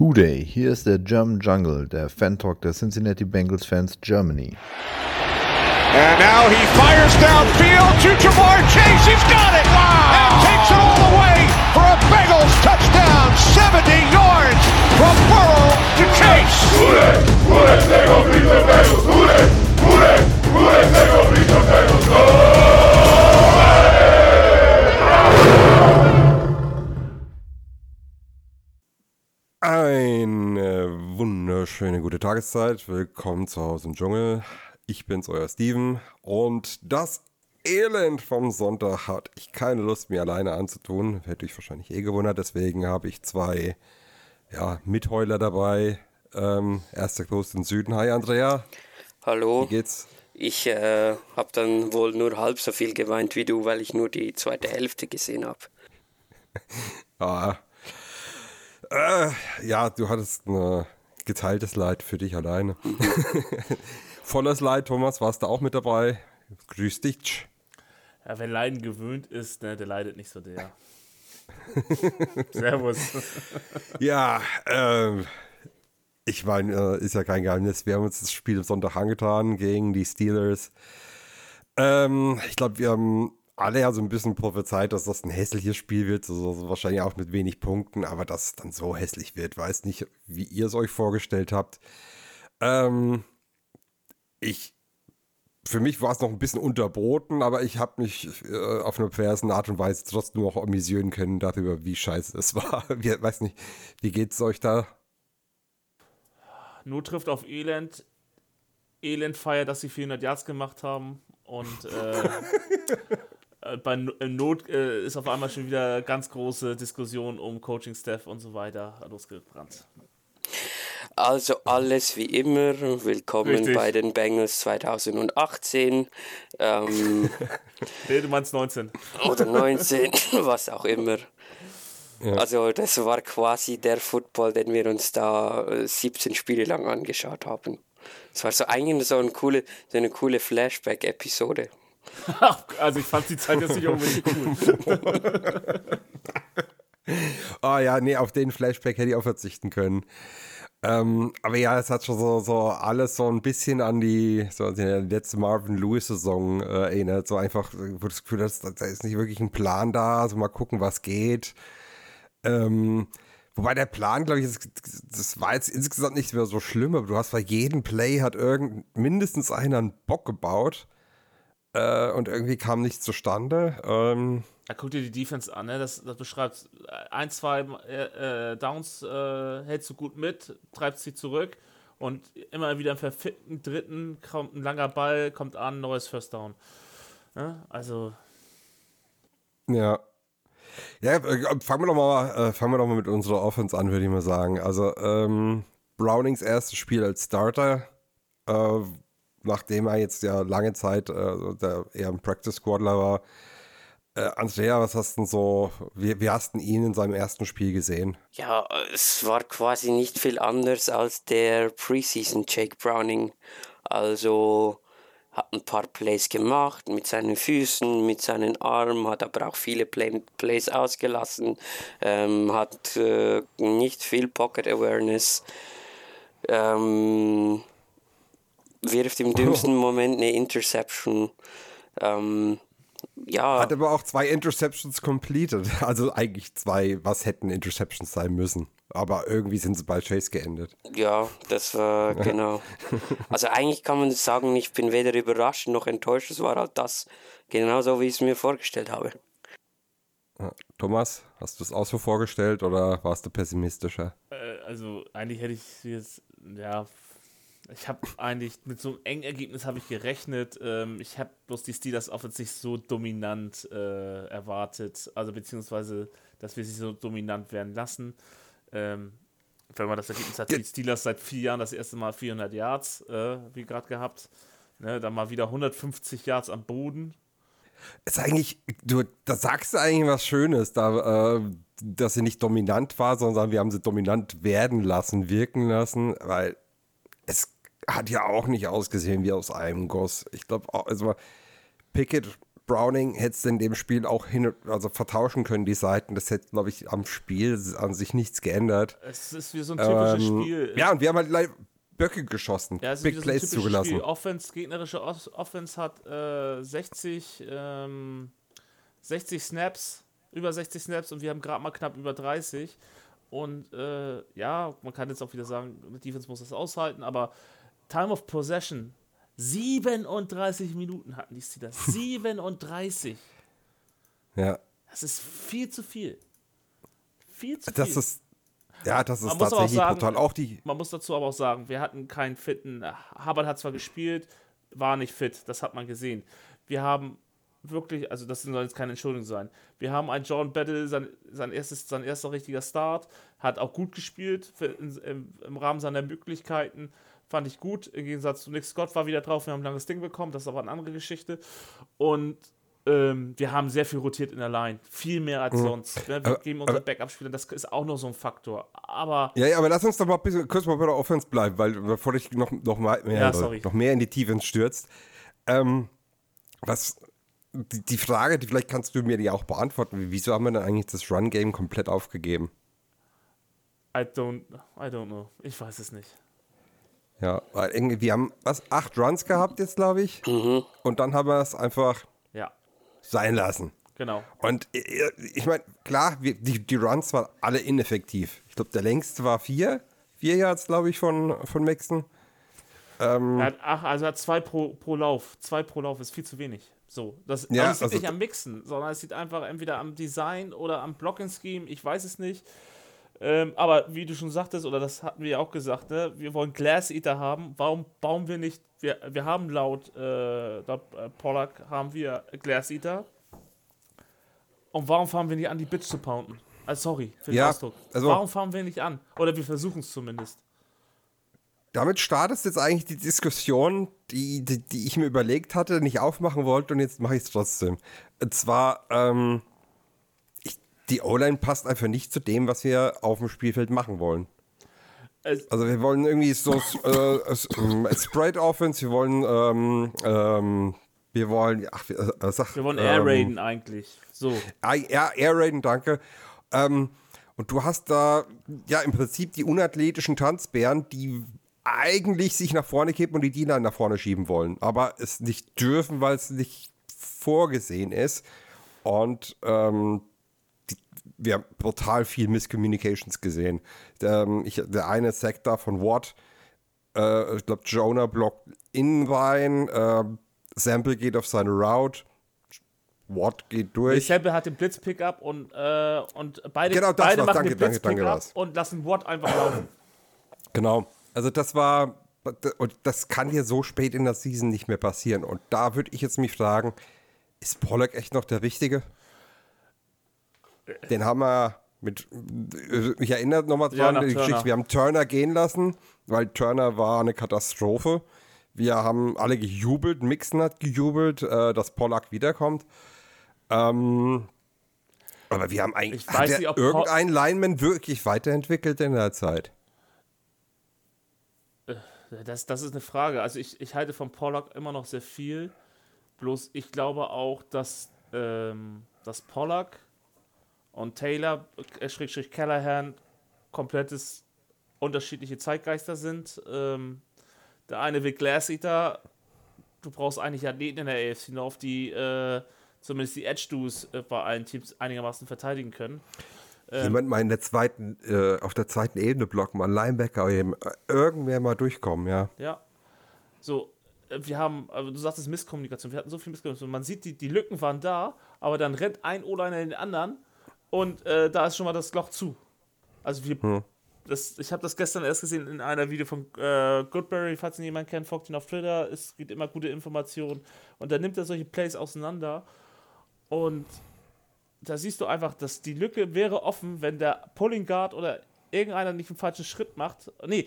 Hooday, hier ist der German Jungle, der Fan-Talk der Cincinnati Bengals Fans Germany. And now he fires downfield to Jamar Chase. He's got it! Wow! And takes it all the way for a Bengals touchdown. 70 yards from Burrow to Chase. Hooday! Hooday! They go beat the Bengals! Hooday! Hooday! Hooday! They go beat the Bengals! Go! Eine wunderschöne gute Tageszeit. Willkommen zu Hause im Dschungel. Ich bin's, euer Steven. Und das Elend vom Sonntag hatte ich keine Lust, mir alleine anzutun. Hätte ich wahrscheinlich gewundert. Deswegen habe ich zwei Mitheuler dabei. Erster Gruß in den Süden. Hi Andrea. Hallo. Wie geht's? Ich habe dann wohl nur halb so viel geweint wie du, weil ich nur die zweite Hälfte gesehen habe. Du hattest ein geteiltes Leid für dich alleine. Volles Leid, Thomas, warst du auch mit dabei? Grüß dich. Ja, wer Leiden gewöhnt ist, ne, der leidet nicht so sehr. Servus. Ja, ich meine, ist ja kein Geheimnis. Wir haben uns das Spiel am Sonntag angetan gegen die Steelers. Ich glaube, wir haben alle ja so ein bisschen prophezeit, dass das ein hässliches Spiel wird, also wahrscheinlich auch mit wenig Punkten, aber dass es dann so hässlich wird, weiß nicht, wie ihr es euch vorgestellt habt. Für mich war es noch ein bisschen unterboten, aber ich habe mich auf eine perverse Art und Weise trotzdem noch amüsieren können darüber, wie scheiße es war. Ich weiß nicht, wie geht's euch da? Not trifft auf Elend. Elend feiert, dass sie 400 Yards gemacht haben und bei Not ist auf einmal schon wieder ganz große Diskussion um Coaching-Staff und so weiter losgebrannt. Also alles wie immer. Willkommen Richtig. bei den Bengals 2018. Nee, du meinst 19. Oder 19, was auch immer. Ja. Also das war quasi der Football, den wir uns da 17 Spiele lang angeschaut haben. Es war so eigentlich so eine coole Flashback-Episode. Also ich fand die Zeit jetzt nicht unbedingt cool. Auf den Flashback hätte ich auch verzichten können. Aber ja, es hat schon so alles so ein bisschen an die letzte Marvin Lewis-Saison erinnert. So einfach, wo du das Gefühl hast, da ist nicht wirklich ein Plan da. Also mal gucken, was geht. Wobei der Plan, glaube ich, das war jetzt insgesamt nicht mehr so schlimm, aber du hast bei jedem Play hat mindestens einer einen Bock gebaut. Und irgendwie kam nichts zustande. Guck dir die Defense an, ne? Das beschreibt 1, 2 Downs, hältst du gut mit, treibst sie zurück und immer wieder im verfickten dritten kommt ein langer Ball, kommt an, neues First Down. Ja, also. Ja. Ja, fangen wir doch mal mit unserer Offense an, würde ich mal sagen. Also, Brownings erstes Spiel als Starter, nachdem er jetzt ja lange Zeit eher ein Practice-Squadler war. Andrea, was hast du denn wie hast du ihn in seinem ersten Spiel gesehen? Ja, es war quasi nicht viel anders als der Preseason Jake Browning. Also hat ein paar Plays gemacht mit seinen Füßen, mit seinen Armen, hat aber auch viele Plays ausgelassen, hat nicht viel Pocket Awareness, wirft im dümmsten Moment eine Interception. Hat aber auch 2 Interceptions completed. Also eigentlich 2, was hätten Interceptions sein müssen. Aber irgendwie sind sie bei Chase geendet. Ja, das war genau. Also eigentlich kann man sagen, ich bin weder überrascht noch enttäuscht. Es war halt das genauso, wie ich es mir vorgestellt habe. Thomas, hast du es auch so vorgestellt oder warst du pessimistischer? Also eigentlich hätte ich jetzt, ich habe eigentlich mit so einem engen Ergebnis habe ich gerechnet. Ich habe bloß die Steelers Offense nicht so dominant erwartet, also beziehungsweise, dass wir sie so dominant werden lassen. Wenn man das Ergebnis hat, die Steelers seit 4 Jahren das erste Mal 400 Yards, wie gerade gehabt. Ne, dann mal wieder 150 Yards am Boden. Ist eigentlich, da sagst du eigentlich was Schönes, dass sie nicht dominant war, sondern wir haben sie dominant wirken lassen, weil es hat ja auch nicht ausgesehen wie aus einem Guss. Ich glaube, also Pickett, Browning hättest du in dem Spiel auch vertauschen können, die Seiten. Das hätte, glaube ich, am Spiel an sich nichts geändert. Es ist wie so ein typisches Spiel. Ja, und wir haben halt Böcke geschossen, Ja, es ist Big wie so ein Plays typisches zugelassen. Spiel. Gegnerische Offense hat 60 Snaps, über 60 Snaps und wir haben gerade mal knapp über 30. Und ja, man kann jetzt auch wieder sagen, die Defense muss das aushalten, aber Time of Possession, 37 Minuten hatten die Steelers. 37. Ja. Das ist viel zu viel. Viel zu viel. Das ist Man muss aber tatsächlich sagen, brutal. Man muss dazu aber auch sagen, wir hatten keinen fitten. Hubbard hat zwar gespielt, war nicht fit, das hat man gesehen. Wir haben wirklich, also das soll jetzt keine Entschuldigung sein. Wir haben einen John Battle, sein erster richtiger Start, hat auch gut gespielt im Rahmen seiner Möglichkeiten. Fand ich gut. Im Gegensatz zu Nick Scott war wieder drauf. Wir haben ein langes Ding bekommen. Das ist aber eine andere Geschichte. Und wir haben sehr viel rotiert in der Line. Viel mehr als sonst. Wir geben unseren Backup-Spieler. Das ist auch noch so ein Faktor. Aber Ja, aber lass uns doch mal kurz mal bei der Offense bleiben, weil bevor ich noch mehr in die Tiefe stürzt. Die Frage, vielleicht kannst du mir die auch beantworten. Wieso haben wir denn eigentlich das Run-Game komplett aufgegeben? I don't know. Ich weiß es nicht. Ja, weil irgendwie, wir haben 8 Runs gehabt jetzt, glaube ich. Und dann haben wir es einfach sein lassen. Genau. Und ich meine, klar, die Runs waren alle ineffektiv. Ich glaube, der längste war 4 Yards, glaube ich, von Mixon. Er hat 2 pro Lauf. 2 pro Lauf ist viel zu wenig. So, das liegt nicht am Mixen, sondern es liegt einfach entweder am Design oder am Blocking-Scheme. Ich weiß es nicht. Aber wie du schon sagtest, oder das hatten wir ja auch gesagt, ne, wir wollen Glass Eater haben. Warum bauen wir nicht, wir haben laut Pollack haben wir Glass Eater. Und warum fangen wir nicht an, die Bitch zu pounden? Sorry für den Ausdruck. Also, warum fangen wir nicht an? Oder wir versuchen es zumindest. Damit startest jetzt eigentlich die Diskussion, die ich mir überlegt hatte, nicht aufmachen wollte und jetzt mache ich es trotzdem. Und zwar, die O-Line passt einfach nicht zu dem, was wir auf dem Spielfeld machen wollen. Also wir wollen irgendwie so Sprite-Offense, wir wollen Air Raiden eigentlich. So. Air Raiden, danke. Und du hast da ja im Prinzip die unathletischen Tanzbären, die eigentlich sich nach vorne kippen und die D-Line nach vorne schieben wollen, aber es nicht dürfen, weil es nicht vorgesehen ist. Und wir haben brutal viel Miscommunications gesehen. Der eine Sack da von Watt, ich glaube Jonah blockt innen rein, Sample geht auf seine Route, Watt geht durch. Sample hat den Blitz-Pickup und beide machen den Blitz-Pickup und lassen Watt einfach laufen. Genau. Also das war, und das kann dir so spät in der Season nicht mehr passieren. Und da würde ich jetzt mich fragen, ist Pollack echt noch der Richtige? Den haben wir ich erinnere nochmal dran, die Geschichte, wir haben Turner gehen lassen, weil Turner war eine Katastrophe. Wir haben alle gejubelt, Mixon hat gejubelt, dass Pollack wiederkommt. Aber wir haben eigentlich, hat irgendein Lineman wirklich weiterentwickelt in der Zeit? Das ist eine Frage. Also ich halte von Pollack immer noch sehr viel. Bloß ich glaube auch, dass Pollack und Taylor, Callahan, komplettes unterschiedliche Zeitgeister sind. Der eine will Glass Eater. Du brauchst eigentlich Athleten in der AFC North, die zumindest die Edge-Duos bei allen Teams einigermaßen verteidigen können. Jemand mal auf der zweiten Ebene blocken, mal Linebacker, irgendwer mal durchkommen, ja. Ja. So, wir haben, du sagtest Misskommunikation, wir hatten so viel Misskommunikation. Man sieht, die Lücken waren da, aber dann rennt ein O-Liner in den anderen und da ist schon mal das Loch zu. Also ich habe das gestern erst gesehen in einer Video von Goodberry, falls ihn jemand kennt, folgt ihn auf Twitter, es gibt immer gute Informationen und dann nimmt er solche Plays auseinander und da siehst du einfach, dass die Lücke wäre offen, wenn der Pulling Guard oder irgendeiner nicht einen falschen Schritt macht. Nee,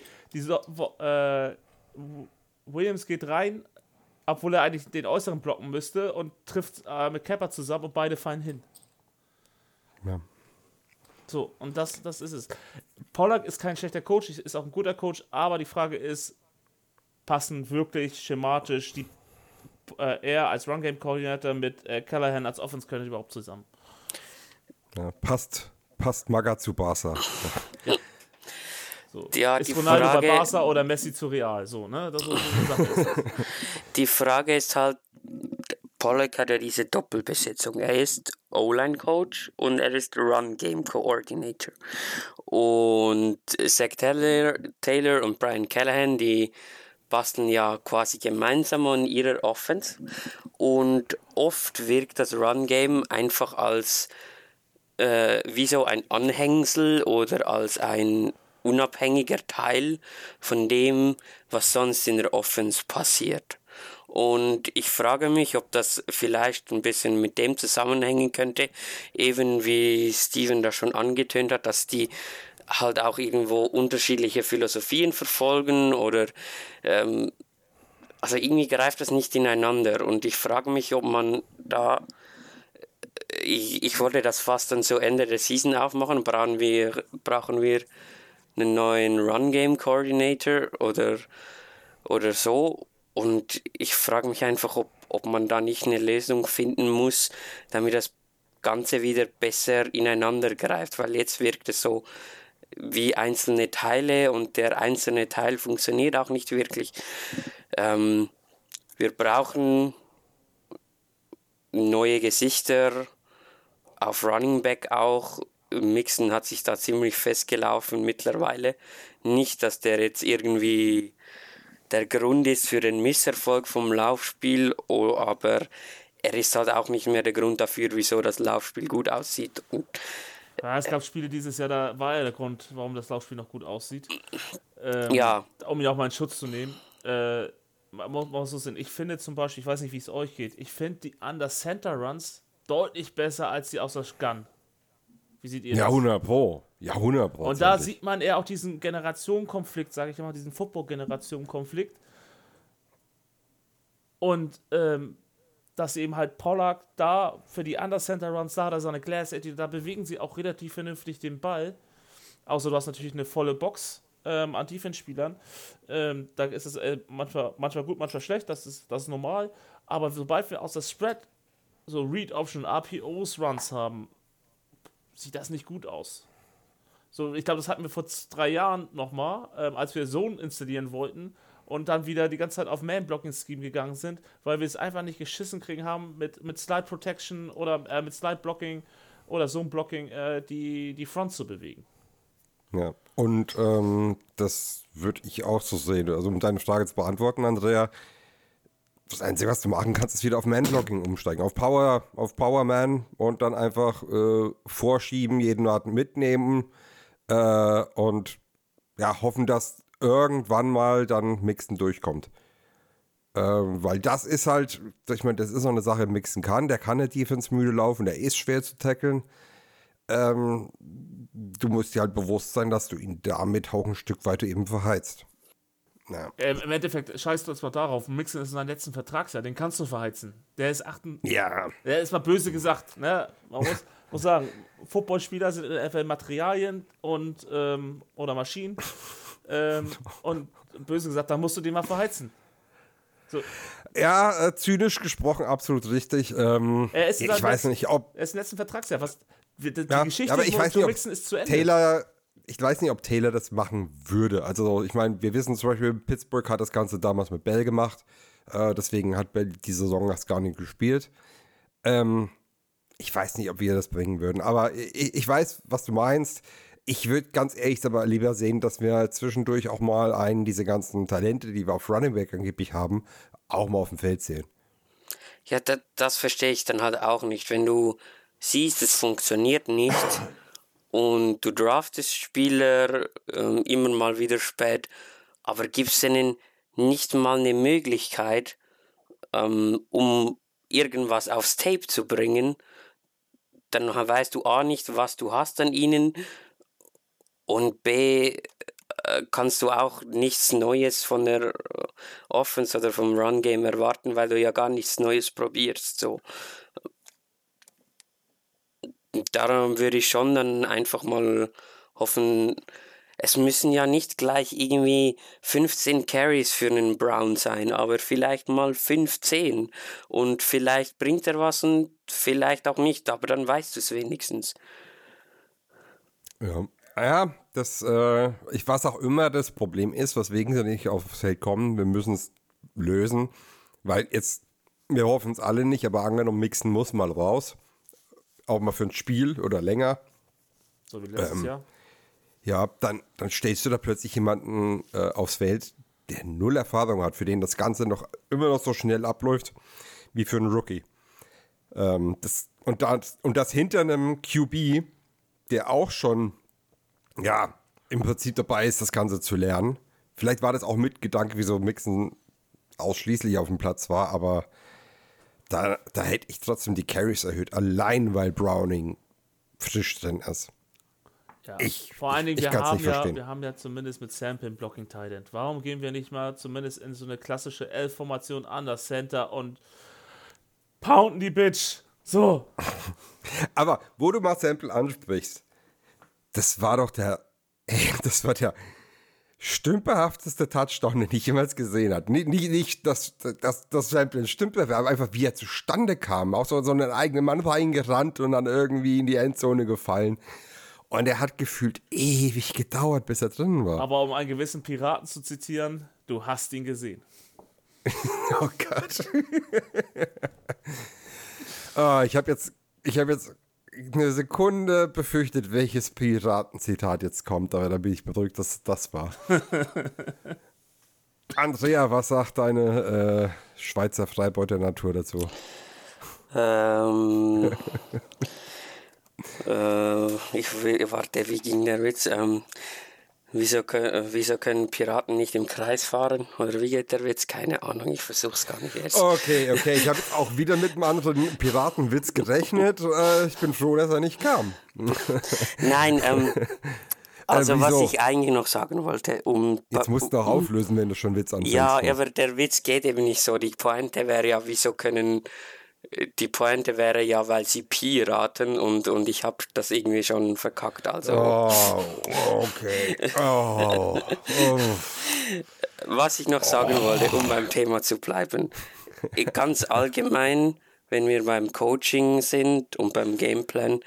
Williams geht rein, obwohl er eigentlich den äußeren blocken müsste und trifft mit Kepper zusammen und beide fallen hin. Ja. So, und das ist es. Pollack ist kein schlechter Coach, ist auch ein guter Coach, aber die Frage ist, passen wirklich schematisch die er als Run-Game-Coordinator mit Callahan als Offense-Coordinator überhaupt zusammen? Ja, passt Maga zu Barca. So. Ja, ist die Ronaldo Frage- bei Barca oder Messi zu Real? So, ne? Das ist so eine Sache ist das. Die Frage ist halt, Pollock hat ja diese Doppelbesetzung. Er ist O-Line-Coach und er ist Run-Game-Coordinator. Und Zach Taylor und Brian Callahan, die basteln ja quasi gemeinsam an ihrer Offense. Und oft wirkt das Run-Game einfach als wie so ein Anhängsel oder als ein unabhängiger Teil von dem, was sonst in der Offense passiert. Und ich frage mich, ob das vielleicht ein bisschen mit dem zusammenhängen könnte, eben wie Steven da schon angetönt hat, dass die halt auch irgendwo unterschiedliche Philosophien verfolgen oder also irgendwie greift das nicht ineinander. Und ich frage mich, ob man da ich wollte das fast dann so Ende der Season aufmachen. Brauchen wir einen neuen Run-Game-Coordinator oder so? Und ich frage mich einfach, ob man da nicht eine Lösung finden muss, damit das Ganze wieder besser ineinander greift. Weil jetzt wirkt es so wie einzelne Teile und der einzelne Teil funktioniert auch nicht wirklich. Wir brauchen neue Gesichter, auf Running Back auch. Mixon hat sich da ziemlich festgelaufen mittlerweile. Nicht, dass der jetzt irgendwie der Grund ist für den Misserfolg vom Laufspiel, aber er ist halt auch nicht mehr der Grund dafür, wieso das Laufspiel gut aussieht. Und Ja, es gab Spiele dieses Jahr, da war ja der Grund, warum das Laufspiel noch gut aussieht. ja, Um ihn auch mal in Schutz zu nehmen. Man muss so sehen. Ich finde zum Beispiel, ich weiß nicht, wie es euch geht, ich finde die Under-Center-Runs deutlich besser als die aus der Gun. Wie seht ihr das? Ja, 100 Pro. Ja, 100 Pro. Und da sieht man eher auch diesen Generationenkonflikt, sage ich mal, diesen Football-Generationenkonflikt. Und dass eben halt Pollard da für die Under-Center-Runs da hat er seine Glass-Edge, da bewegen sie auch relativ vernünftig den Ball. Außer du hast natürlich eine volle Box an Defense-Spielern. Da ist es manchmal gut, manchmal schlecht, das ist normal. Aber sobald wir aus der Spread so Read-Option, RPOs, Runs haben, sieht das nicht gut aus. So, ich glaube, das hatten wir vor 3 Jahren nochmal, als wir Zone installieren wollten und dann wieder die ganze Zeit auf Man-Blocking-Scheme gegangen sind, weil wir es einfach nicht geschissen kriegen haben, mit Slide-Protection oder mit Slide-Blocking oder Zone-Blocking die Front zu bewegen. Ja, und das würde ich auch so sehen. Also um deine Frage zu beantworten, Andrea, das Einzige, was du machen kannst, ist wieder auf Man-Blocking umsteigen. Auf Power-Man und dann einfach vorschieben, jeden Art mitnehmen und ja, hoffen, dass irgendwann mal dann Mixon durchkommt. Weil das ist halt, ich meine, das ist so eine Sache, Mixon kann, der kann eine Defense müde laufen, der ist schwer zu tackeln. Du musst dir halt bewusst sein, dass du ihn damit auch ein Stück weiter eben verheizt. Ja. Im Endeffekt scheißt du jetzt mal darauf. Mixon ist in seinem letzten Vertragsjahr, den kannst du verheizen. Der ist Ja. Der ist mal böse gesagt, ne? Man muss sagen, Footballspieler sind einfach Materialien und oder Maschinen. Und böse gesagt, da musst du den mal verheizen. So. Ja, zynisch gesprochen, absolut richtig. Ich weiß nicht, ob Er ist im letzten Vertragsjahr. Die ja, Geschichte aber ich von weiß Joe nicht, ob Mixon ist zu Ende. ich weiß nicht, ob Taylor das machen würde. Also ich meine, wir wissen zum Beispiel, Pittsburgh hat das Ganze damals mit Bell gemacht. Deswegen hat Bell die Saison das gar nicht gespielt. Ich weiß nicht, ob wir das bringen würden. Aber ich weiß, was du meinst. Ich würde ganz ehrlich aber lieber sehen, dass wir zwischendurch auch mal diese ganzen Talente, die wir auf Running Back angeblich haben, auch mal auf dem Feld sehen. Ja, das verstehe ich dann halt auch nicht. Wenn du siehst, es funktioniert nicht und du draftest Spieler immer mal wieder spät, aber gibst ihnen nicht mal eine Möglichkeit, um irgendwas aufs Tape zu bringen, dann weißt du A nicht, was du hast an ihnen und B kannst du auch nichts Neues von der Offense oder vom Run-Game erwarten, weil du ja gar nichts Neues probierst. So. Darum würde ich schon dann einfach mal hoffen, es müssen ja nicht gleich irgendwie 15 Carries für einen Brown sein, aber vielleicht mal 15 und vielleicht bringt er was und vielleicht auch nicht, aber dann weißt du es wenigstens. Ja, was auch immer das Problem ist, weswegen sie nicht aufs Feld kommen, wir müssen es lösen, weil jetzt, wir hoffen es alle nicht, aber angenommen, Mixon muss mal raus, auch mal für ein Spiel oder länger. So wie letztes Jahr. Ja, dann stellst du da plötzlich jemanden aufs Feld, der null Erfahrung hat, für den das Ganze immer noch so schnell abläuft, wie für einen Rookie. Das hinter einem QB, der auch schon, ja, im Prinzip dabei ist, das Ganze zu lernen. Vielleicht war das auch mit Gedanke, wieso Mixon ausschließlich auf dem Platz war, aber da hätte ich trotzdem die Carries erhöht, allein weil Browning frisch drin ist. Ja. Vor allen Dingen, wir verstehen. haben ja zumindest mit Sample ein Blocking Tight End. Warum gehen wir nicht mal zumindest in so eine klassische L-Formation an das Center und pounden die Bitch? So. Aber wo du mal Sample ansprichst, das war der stümperhafteste Touchdown, den ich jemals gesehen habe. Nicht das Sample ein Stümper war, aber einfach wie er zustande kam. Auch so einen eigenen Mann reingerannt und dann irgendwie in die Endzone gefallen. Und er hat gefühlt ewig gedauert, bis er drin war. Aber um einen gewissen Piraten zu zitieren, du hast ihn gesehen. Oh Gott. Ich habe jetzt eine Sekunde befürchtet, welches Piratenzitat jetzt kommt, aber da bin ich beruhigt, dass es das war. Andrea, was sagt deine Schweizer Freibeuter-Natur dazu? Warte, wie ging der Witz? Wieso können Piraten nicht im Kreis fahren? Oder wie geht der Witz? Keine Ahnung, ich versuch's gar nicht erst. Okay, ich habe jetzt auch wieder mit einem anderen Piratenwitz gerechnet. Ich bin froh, dass er nicht kam. Nein, also was ich eigentlich noch sagen wollte, jetzt musst du auch auflösen, wenn du schon Witz anfängst. Ja, aber der Witz geht eben nicht so. Die Pointe wäre ja, weil sie Piraten und ich habe das irgendwie schon verkackt. Also. Oh, okay. Oh. Was ich noch sagen wollte, um beim Thema zu bleiben. Ganz allgemein, wenn wir beim Coaching sind und beim Gameplan,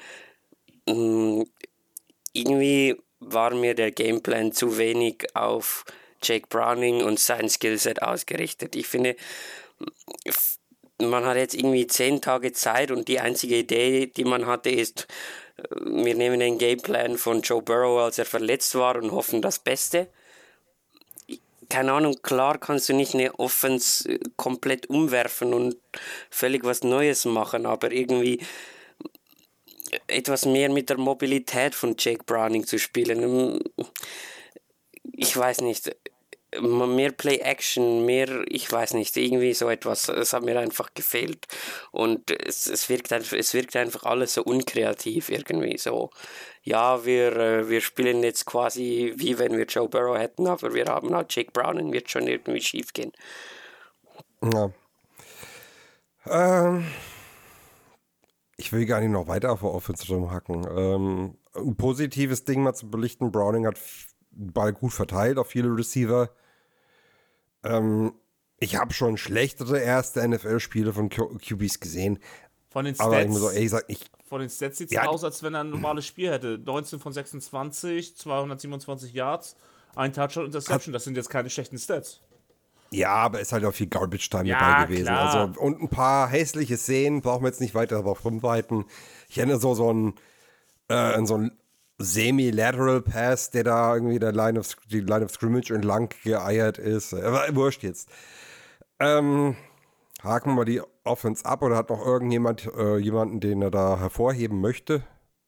irgendwie war mir der Gameplan zu wenig auf Jake Browning und sein Skillset ausgerichtet. Ich finde, man hat jetzt irgendwie 10 Tage Zeit und die einzige Idee, die man hatte, ist, wir nehmen den Gameplan von Joe Burrow, als er verletzt war und hoffen das Beste. Keine Ahnung, klar kannst du nicht eine Offense komplett umwerfen und völlig was Neues machen, aber irgendwie etwas mehr mit der Mobilität von Jake Browning zu spielen. Ich weiß nicht. Mehr Play-Action, ich weiß nicht, irgendwie so etwas, es hat mir einfach gefehlt und es wirkt einfach alles so unkreativ irgendwie so. Ja, wir spielen jetzt quasi wie wenn wir Joe Burrow hätten, aber wir haben halt Jake Browning, wird schon irgendwie schief gehen. Ja. Ich will gar nicht noch weiter auf der Offense rumhacken. Ein positives Ding mal zu belichten, Browning hat den Ball gut verteilt auf viele Receiver. Ich habe schon schlechtere erste NFL-Spiele von QBs gesehen. Von den Stats, aber ich muss auch ehrlich sagen, sieht es aus, als wenn er ein normales Spiel hätte. 19 von 26, 227 Yards, ein Touchdown, Interception. Das sind jetzt keine schlechten Stats. Ja, aber ist halt auch viel Garbage-Time dabei gewesen. Klar. Also, und ein paar hässliche Szenen, brauchen wir jetzt nicht weiter darauf rumreiten. Ich erinnere so ein Semi-Lateral Pass, der da irgendwie die Line of Scrimmage entlang geeiert ist. Aber wurscht jetzt. Haken wir mal die Offense ab oder hat noch irgendjemand jemanden, den er da hervorheben möchte?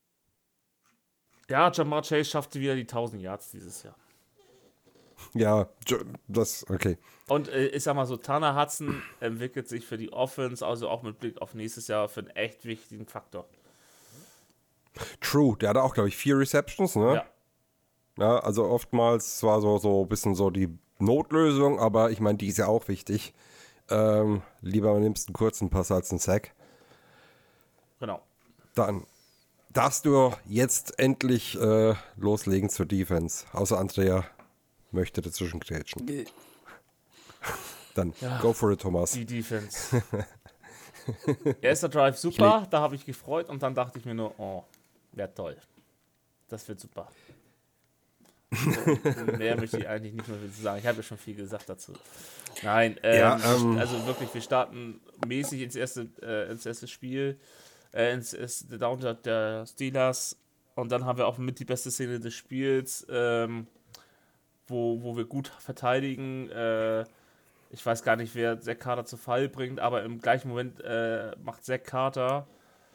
Ja, Jamar Chase schaffte wieder die 1000 Yards dieses Jahr. Ja, okay. Und ich sag mal so, Tanner Hudson entwickelt sich für die Offense, also auch mit Blick auf nächstes Jahr, für einen echt wichtigen Faktor. True, der hatte auch, glaube ich, 4 Receptions, ne? Ja. Ja, also oftmals zwar so ein bisschen so die Notlösung, aber ich meine, die ist ja auch wichtig. Lieber nimmst einen kurzen Pass als einen Sack. Genau. Dann darfst du jetzt endlich loslegen zur Defense. Außer Andrea möchte dazwischen grätschen. Nö. Dann go for it, Thomas. Die Defense. Erster Drive super, da habe ich gefreut und dann dachte ich mir nur, oh, wäre toll. Das wird super. Mehr möchte ich eigentlich nicht mehr sagen. Ich habe ja schon viel gesagt dazu. Nein, also wirklich, wir starten mäßig ins erste Spiel, ins erste Down der Steelers und dann haben wir auch mit die beste Szene des Spiels, wo wir gut verteidigen. Ich weiß gar nicht, wer Zach Carter zu Fall bringt, aber im gleichen Moment macht Zach Carter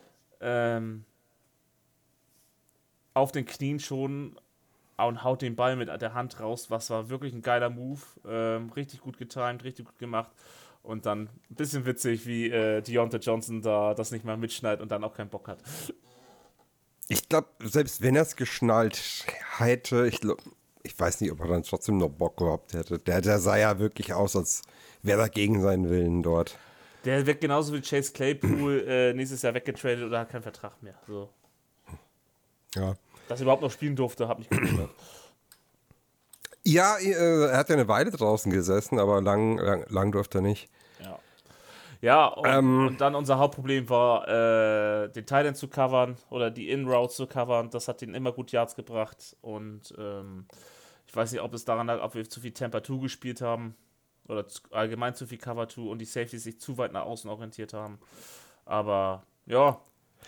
auf den Knien schon und haut den Ball mit der Hand raus, was war wirklich ein geiler Move, richtig gut getimed, richtig gut gemacht und dann ein bisschen witzig, wie Deontay Johnson da das nicht mal mitschneidet und dann auch keinen Bock hat. Ich glaube, selbst wenn er es geschnallt hätte, ich weiß nicht, ob er dann trotzdem noch Bock gehabt hätte. Der sah ja wirklich aus, als wäre er gegen seinen Willen dort. Der wird genauso wie Chase Claypool nächstes Jahr weggetradet oder hat keinen Vertrag mehr. So. Ja. Dass er überhaupt noch spielen durfte, hat mich gewundert. Ja, er hat ja eine Weile draußen gesessen, aber lang durfte er nicht. Ja, und dann unser Hauptproblem war, den Tight End zu covern oder die In-Route zu covern. Das hat ihnen immer gut Yards gebracht. Und ich weiß nicht, ob es daran lag, ob wir zu viel Tampa 2 gespielt haben oder allgemein zu viel Cover 2 und die Safeties sich zu weit nach außen orientiert haben. Aber ja.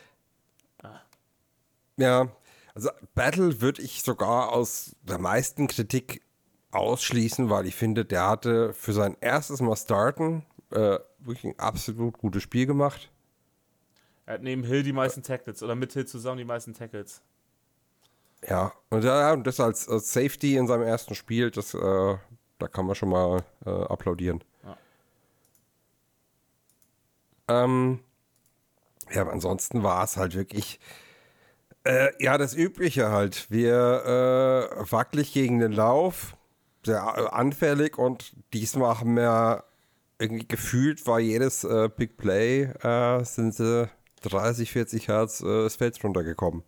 Ja, also Battle würde ich sogar aus der meisten Kritik ausschließen, weil ich finde, der hatte für sein erstes Mal starten wirklich ein absolut gutes Spiel gemacht. Er hat neben Hill die meisten Tackles oder mit Hill zusammen die meisten Tackles. Ja, und das als Safety in seinem ersten Spiel, da kann man schon mal applaudieren. Ja, aber ansonsten war es halt wirklich das Übliche halt. Wir wackelig gegen den Lauf, sehr anfällig und diesmal haben wir irgendwie gefühlt, war jedes Big Play, sind sie 30, 40 Yards das Feld runtergekommen.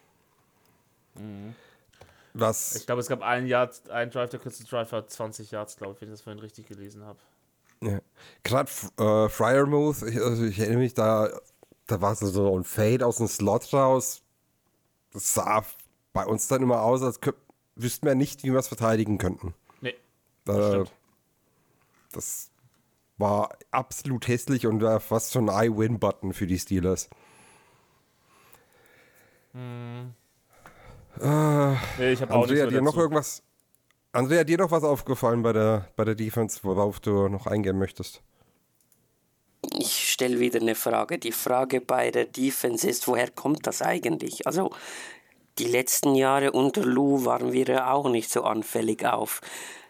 Ich glaube, es gab einen Drive, der kürzeste Drive hat 20 Yards, glaube ich, wenn ich das vorhin richtig gelesen habe. Ja. Gerade Freiermuth, ich erinnere mich, da war so ein Fade aus dem Slot raus. Das sah bei uns dann immer aus, als wüssten wir nicht, wie wir es verteidigen könnten. Nee, das war absolut hässlich und war fast schon ein I-Win-Button für die Steelers. Nee, ich habe auch Andrea, nicht dir noch irgendwas? Andrea, dir noch was aufgefallen bei der Defense, worauf du noch eingehen möchtest? Ich stelle wieder eine Frage. Die Frage bei der Defense ist, woher kommt das eigentlich? Also die letzten Jahre unter Lou waren wir ja auch nicht so anfällig auf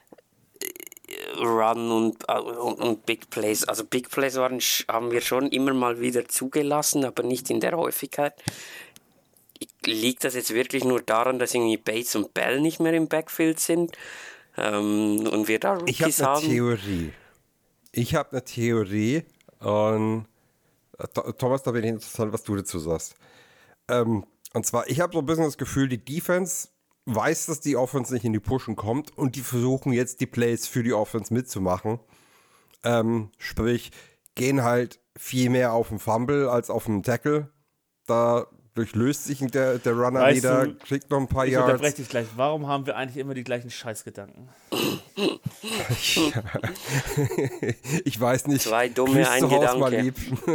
Run und Big Plays. Also Big Plays haben wir schon immer mal wieder zugelassen, aber nicht in der Häufigkeit. Liegt das jetzt wirklich nur daran, dass irgendwie Bates und Bell nicht mehr im Backfield sind und wir da Rookies haben? Ich habe eine Theorie und Thomas, da bin ich interessant, was du dazu sagst. Und zwar, ich habe so ein bisschen das Gefühl, die Defense weiß, dass die Offense nicht in die Pushen kommt und die versuchen jetzt die Plays für die Offense mitzumachen. Sprich, gehen halt viel mehr auf den Fumble als auf den Tackle. Dadurch löst sich der Runner Weißt wieder, du, kriegt noch ein paar Ich Yards. unterbreche dich gleich. Warum haben wir eigentlich immer die gleichen Scheißgedanken? Ich weiß nicht. Zwei dumme, ein Gedanke.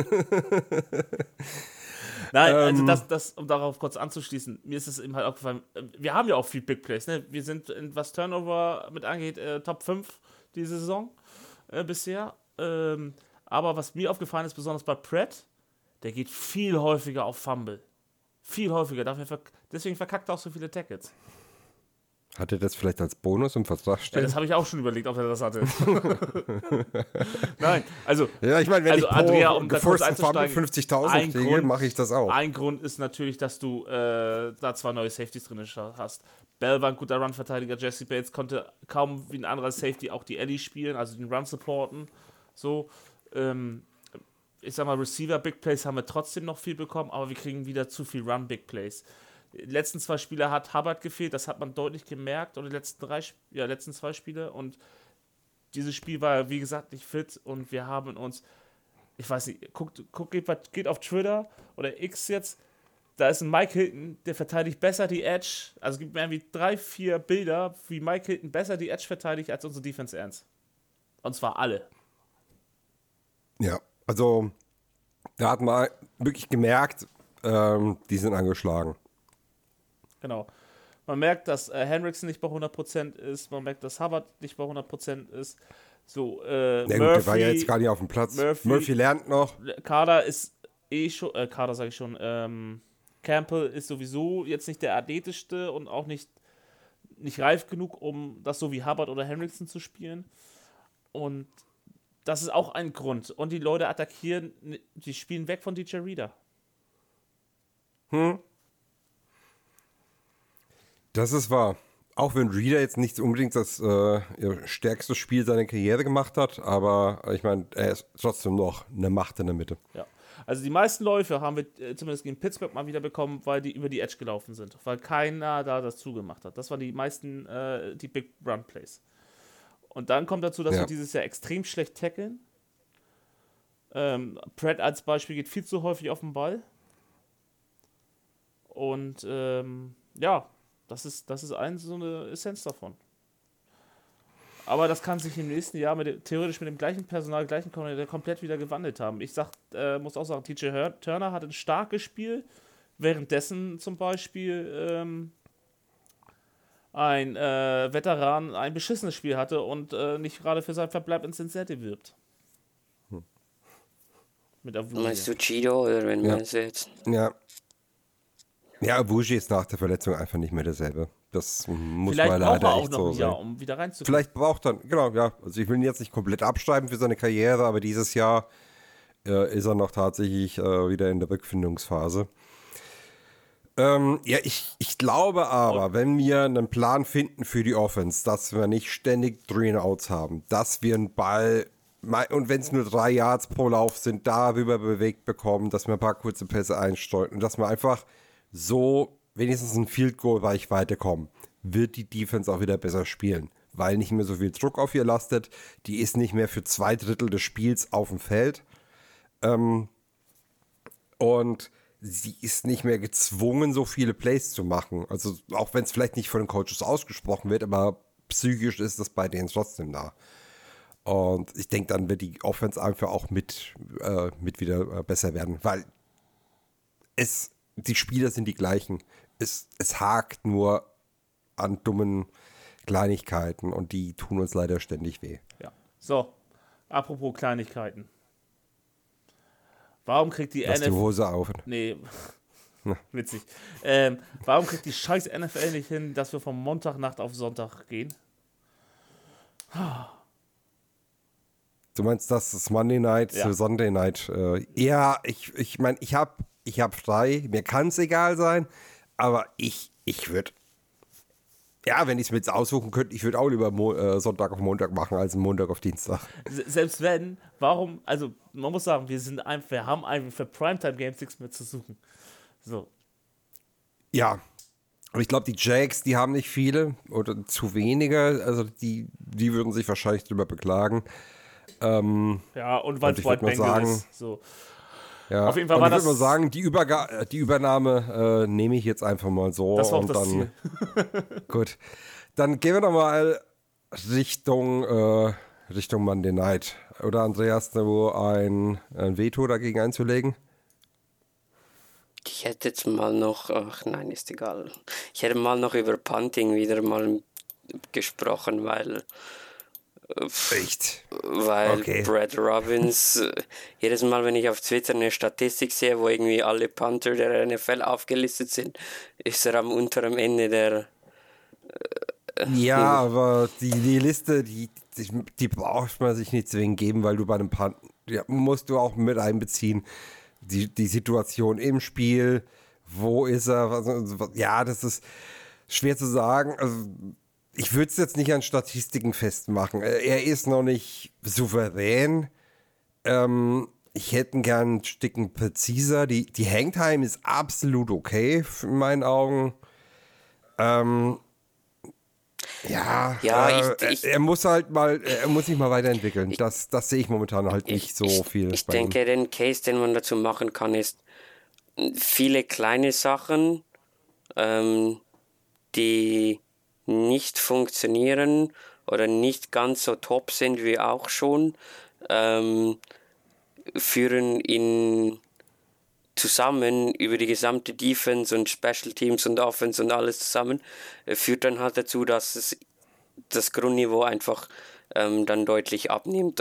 Nein, also um darauf kurz anzuschließen, mir ist es eben halt aufgefallen, wir haben ja auch viel Big Plays, ne? Wir sind, was Turnover mit angeht, Top 5 diese Saison bisher. Aber was mir aufgefallen ist, besonders bei Pratt, der geht viel häufiger auf Fumble. Viel häufiger. Deswegen verkackt er auch so viele Tackles. Hat er das vielleicht als Bonus im Vertrag stehen? Ja, das habe ich auch schon überlegt, ob er das hatte. Nein, also... Ja, ich meine, wenn ich pro Andrea, um geforsten Fumble 50.000 kriege, mache ich das auch. Ein Grund ist natürlich, dass du da 2 neue Safeties drin hast. Bell war ein guter Run-Verteidiger, Jesse Bates konnte kaum wie ein anderer Safety auch die Ellie spielen, also den Run supporten. So, ich sag mal, Receiver Big Plays haben wir trotzdem noch viel bekommen, aber wir kriegen wieder zu viel Run Big Plays. Die letzten 2 Spiele hat Hubbard gefehlt, das hat man deutlich gemerkt, oder die letzten 2 Spiele, und dieses Spiel war, wie gesagt, nicht fit, und wir haben uns, ich weiß nicht, geht auf Twitter oder X jetzt, da ist ein Mike Hilton, der verteidigt besser die Edge, also es gibt irgendwie 3, 4 Bilder, wie Mike Hilton besser die Edge verteidigt als unsere Defense Ends. Und zwar alle. Ja, also da hat man wirklich gemerkt, die sind angeschlagen. Genau. Man merkt, dass Hendrickson nicht bei 100% ist, man merkt, dass Hubbard nicht bei 100% ist. So, Ja, Murphy, gut, der war ja jetzt gar nicht auf dem Platz. Murphy lernt noch. Kader ist Campbell ist sowieso jetzt nicht der athletischste und auch nicht reif genug, um das so wie Hubbard oder Hendrickson zu spielen. Und das ist auch ein Grund. Und die Leute attackieren, die spielen weg von DJ Reader. Das ist wahr. Auch wenn Reader jetzt nicht unbedingt das stärkste Spiel seiner Karriere gemacht hat, aber ich meine, er ist trotzdem noch eine Macht in der Mitte. Ja. Also die meisten Läufe haben wir zumindest gegen Pittsburgh mal wieder bekommen, weil die über die Edge gelaufen sind. Weil keiner da das zugemacht hat. Das waren die meisten, die Big Run Plays. Und dann kommt dazu, dass wir dieses Jahr extrem schlecht tackeln. Pratt als Beispiel geht viel zu häufig auf den Ball. Und das ist so eine Essenz davon. Aber das kann sich im nächsten Jahr theoretisch mit dem gleichen Personal, gleichen Koordinator komplett wieder gewandelt haben. Ich muss auch sagen, TJ Turner hat ein starkes Spiel, währenddessen zum Beispiel ein Veteran ein beschissenes Spiel hatte und nicht gerade für seinen Verbleib in Cincinnati wirbt. Mit Awuzie. Meinst du Cheeto oder wenn man es jetzt? Ja, Awuzie ist nach der Verletzung einfach nicht mehr derselbe. Das muss Vielleicht man braucht leider er auch echt noch so ein Jahr, sehen. um wieder reinzukommen. Vielleicht braucht er, genau, ja. Also ich will ihn jetzt nicht komplett abschreiben für seine Karriere, aber dieses Jahr ist er noch tatsächlich wieder in der Rückfindungsphase. Ich glaube aber, wenn wir einen Plan finden für die Offense, dass wir nicht ständig 3-and-Outs haben, dass wir einen Ball, und wenn es nur 3 Yards pro Lauf sind, darüber bewegt bekommen, dass wir ein paar kurze Pässe einsteuern und dass wir einfach so wenigstens ein Field Goal Reichweite kommen, wird die Defense auch wieder besser spielen, weil nicht mehr so viel Druck auf ihr lastet. Die ist nicht mehr für 2/3 des Spiels auf dem Feld. Und sie ist nicht mehr gezwungen, so viele Plays zu machen. Also auch wenn es vielleicht nicht von den Coaches ausgesprochen wird, aber psychisch ist das bei denen trotzdem da. Und ich denke, dann wird die Offense einfach auch mit wieder besser werden, weil die Spieler sind die gleichen. Es hakt nur an dummen Kleinigkeiten und die tun uns leider ständig weh. Ja. So, apropos Kleinigkeiten. Warum kriegt die Lass die Hose auf. Nee, witzig. Warum kriegt die scheiß NFL nicht hin, dass wir von Montagnacht auf Sonntag gehen? Du meinst, das ist Monday Night zu Sunday Night? Ja, ich meine, ich hab frei. Mir kann es egal sein, aber ich würde, ja, wenn ich es mir jetzt aussuchen könnte, ich würde auch lieber Sonntag auf Montag machen als Montag auf Dienstag. Selbst wenn, warum, also man muss sagen, wir haben einfach für Primetime-Games nichts mehr zu suchen. So. Ja, aber ich glaube, die Jags, die haben nicht viele oder zu wenige, also die würden sich wahrscheinlich drüber beklagen. Ja, und weil es White Bengal ist. So. Ja. Auf jeden Fall war das. Ich würde mal sagen, die Übernahme nehme ich jetzt einfach mal so. Das war auch und das dann, Ziel. Gut. Dann gehen wir doch mal Richtung Monday Night. Oder Andreas, wo ein Veto dagegen einzulegen? Ich hätte jetzt mal noch, nein, ist egal. Ich hätte mal noch über Punting wieder mal gesprochen, weil Echt? Weil Okay. Brad Robbins, jedes Mal, wenn ich auf Twitter eine Statistik sehe, wo irgendwie alle Punter der NFL aufgelistet sind, ist er am unteren Ende der. Ja, aber die Liste, die braucht man sich nicht zwingend geben, weil du bei einem Punt, musst du auch mit einbeziehen, die Situation im Spiel, wo ist er, ja, das ist schwer zu sagen, also ich würde es jetzt nicht an Statistiken festmachen. Er ist noch nicht souverän. ich hätte gern einen Stücken präziser. Die Hangtime ist absolut okay in meinen Augen. Er muss sich mal weiterentwickeln. Das sehe ich momentan halt nicht so viel. Ich denke, den Case, den man dazu machen kann, ist viele kleine Sachen, die nicht funktionieren oder nicht ganz so top sind wie auch schon, führen ihn zusammen über die gesamte Defense und Special Teams und Offense und alles zusammen, führt dann halt dazu, dass es das Grundniveau einfach dann deutlich abnimmt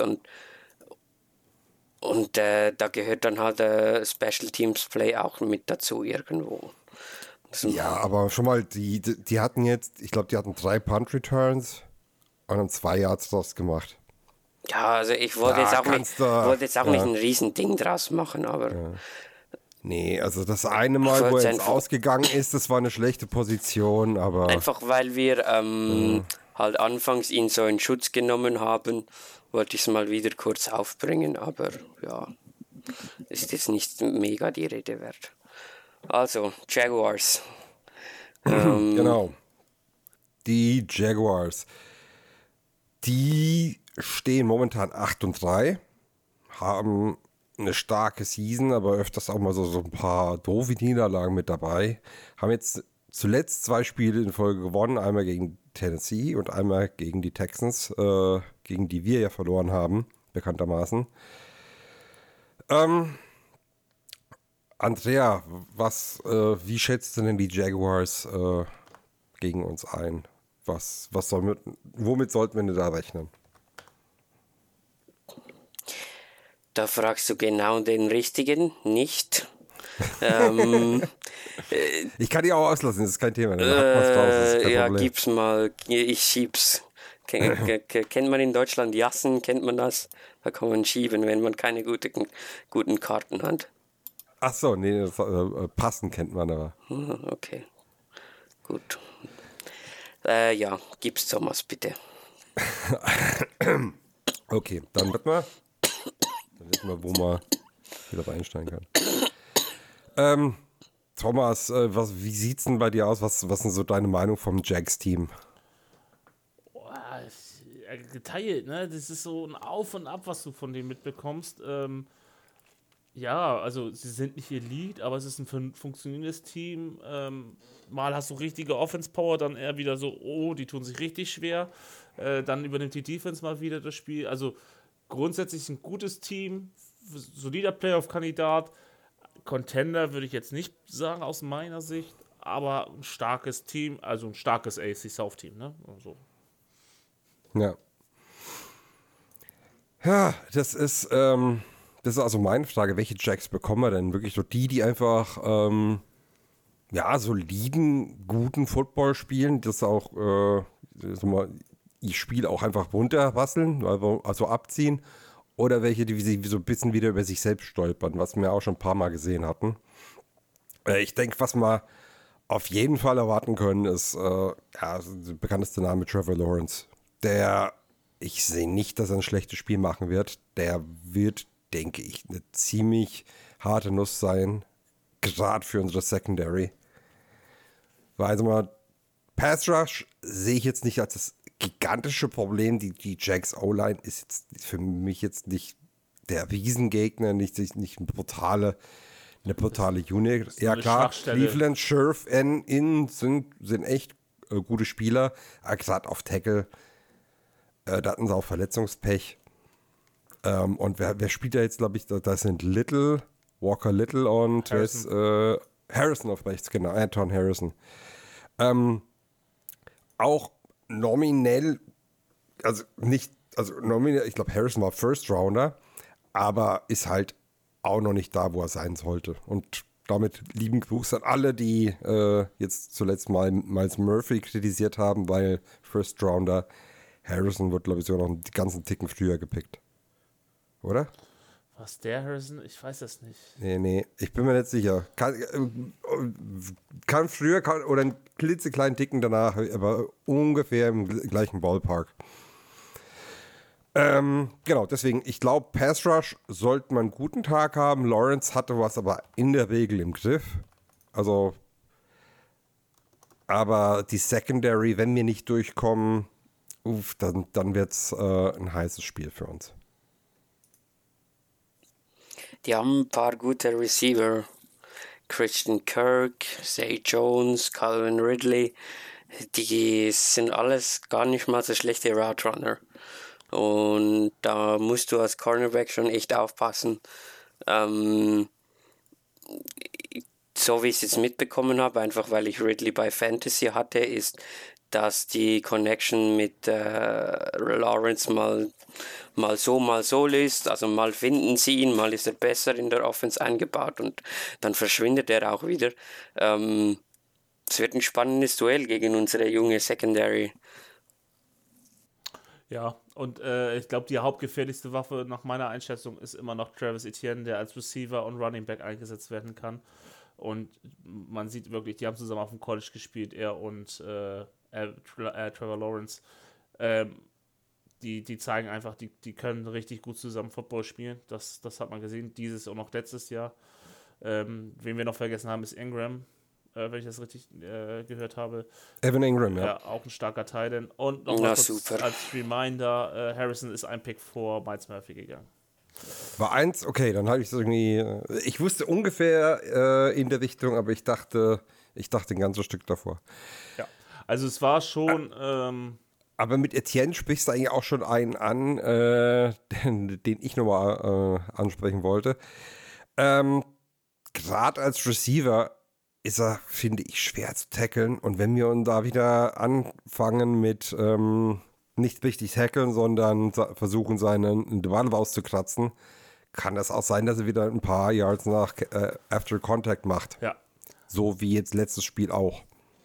und da gehört dann halt Special Teams Play auch mit dazu irgendwo. Ja, aber schon mal, die hatten jetzt, ich glaube, die hatten 3 Punt Returns und haben 2 Yards draus gemacht. Ja, also ich wollte jetzt auch nicht ein Riesending draus machen, aber... Ja. Nee, also das eine Mal, wo er jetzt ausgegangen ist, das war eine schlechte Position, aber... Einfach weil wir halt anfangs ihn so in Schutz genommen haben, wollte ich es mal wieder kurz aufbringen, aber ja, ist jetzt nicht mega die Rede wert. Also, Jaguars. Genau. Die Jaguars. Die stehen momentan 8-3, haben eine starke Season, aber öfters auch mal so ein paar doofe Niederlagen mit dabei. Haben jetzt zuletzt 2 Spiele in Folge gewonnen, einmal gegen Tennessee und einmal gegen die Texans, gegen die wir ja verloren haben, bekanntermaßen. Andrea, wie schätzt du denn die Jaguars gegen uns ein? Womit sollten wir denn da rechnen? Da fragst du genau den Richtigen, nicht? Ich kann die auch auslassen, das ist kein Thema. Gib's mal, ich schieb's. Kennt man in Deutschland Jassen, kennt man das? Da kann man schieben, wenn man keine guten Karten hat. Ach so, nee, passen kennt man aber. Okay, gut. Gib's Thomas, bitte. Okay, dann wird man... Dann wissen wir, wo man wieder einsteigen kann. Thomas, wie sieht's denn bei dir aus? Was sind so deine Meinung vom Jags-Team? Geteilt, ne? Das ist so ein Auf und Ab, was du von denen mitbekommst. Also sie sind nicht Elite, aber es ist ein funktionierendes Team. Mal hast du richtige Offense-Power, dann eher wieder so, die tun sich richtig schwer. Dann übernimmt die Defense mal wieder das Spiel. Also grundsätzlich ein gutes Team, solider Playoff-Kandidat. Contender würde ich jetzt nicht sagen aus meiner Sicht, aber ein starkes Team, also ein starkes AFC South-Team, ne? Also. Ja. Ja, das ist also meine Frage, welche Jacks bekommen wir denn? Wirklich so die einfach soliden, guten Football spielen, das auch ihr Spiel auch einfach runterrasseln, also abziehen, oder welche, die so ein bisschen wieder über sich selbst stolpern, was wir auch schon ein paar Mal gesehen hatten. Ich denke, was wir auf jeden Fall erwarten können, ist der bekannteste Name Trevor Lawrence. Ich sehe nicht, dass er ein schlechtes Spiel machen wird. Der wird, denke ich, eine ziemlich harte Nuss sein, gerade für unsere Secondary. Weil also mal Pass Rush sehe ich jetzt nicht als das gigantische Problem. Die Jags O-Line ist jetzt für mich jetzt nicht der Riesengegner, nicht eine brutale Unit. Ja klar, Cleveland, Scherf, sind echt gute Spieler, gerade auf Tackle. Da hatten sie auch Verletzungspech. Und wer spielt da jetzt, glaube ich, da sind Walker Little und Harrison auf rechts, genau, Anton Harrison. Auch nominell, nominell, ich glaube, Harrison war First Rounder, aber ist halt auch noch nicht da, wo er sein sollte. Und damit lieben Gruß an alle, die jetzt zuletzt mal Miles Murphy kritisiert haben, weil First Rounder Harrison wird, glaube ich, sogar noch einen ganzen Ticken früher gepickt. Oder? Was, der Harrison? Ich weiß das nicht. Nee, ich bin mir nicht sicher. Kann früher oder einen klitzekleinen Ticken danach, aber ungefähr im gleichen Ballpark. Genau, deswegen, ich glaube, Pass Rush sollte man einen guten Tag haben. Lawrence hatte was aber in der Regel im Griff. Also, aber die Secondary, wenn wir nicht durchkommen, dann wird es ein heißes Spiel für uns. Die haben ein paar gute Receiver. Christian Kirk, Zay Jones, Calvin Ridley. Die sind alles gar nicht mal so schlechte Route Runner. Und da musst du als Cornerback schon echt aufpassen. So wie ich es jetzt mitbekommen habe, einfach weil ich Ridley bei Fantasy hatte, ist, dass die Connection mit Lawrence mal so ist. Also mal finden sie ihn, mal ist er besser in der Offense eingebaut und dann verschwindet er auch wieder. Es wird ein spannendes Duell gegen unsere junge Secondary. Ja, und ich glaube, die hauptgefährlichste Waffe nach meiner Einschätzung ist immer noch Travis Etienne, der als Receiver und Running Back eingesetzt werden kann. Und man sieht wirklich, die haben zusammen auf dem College gespielt, er und Trevor Lawrence. Die zeigen einfach, die können richtig gut zusammen Football spielen. Das hat man gesehen, dieses und auch letztes Jahr. Wen wir noch vergessen haben, ist Ingram, wenn ich das richtig gehört habe. Evan Ingram, ja. Ja, auch ein starker Tight-End. Und noch mal kurz als Reminder, Harrison ist ein Pick vor Miles Murphy gegangen. War 1, okay, dann habe ich es irgendwie. Ich wusste ungefähr in der Richtung, aber ich dachte ein ganzes Stück davor. Ja, also es war schon. Aber mit Etienne sprichst du eigentlich auch schon einen an, den ich nochmal ansprechen wollte. Gerade als Receiver ist er, finde ich, schwer zu tackeln. Und wenn wir uns da wieder anfangen mit nicht richtig tackeln, sondern versuchen, seinen Ball rauszukratzen, kann das auch sein, dass er wieder ein paar Yards nach After Contact macht. Ja. So wie jetzt letztes Spiel auch.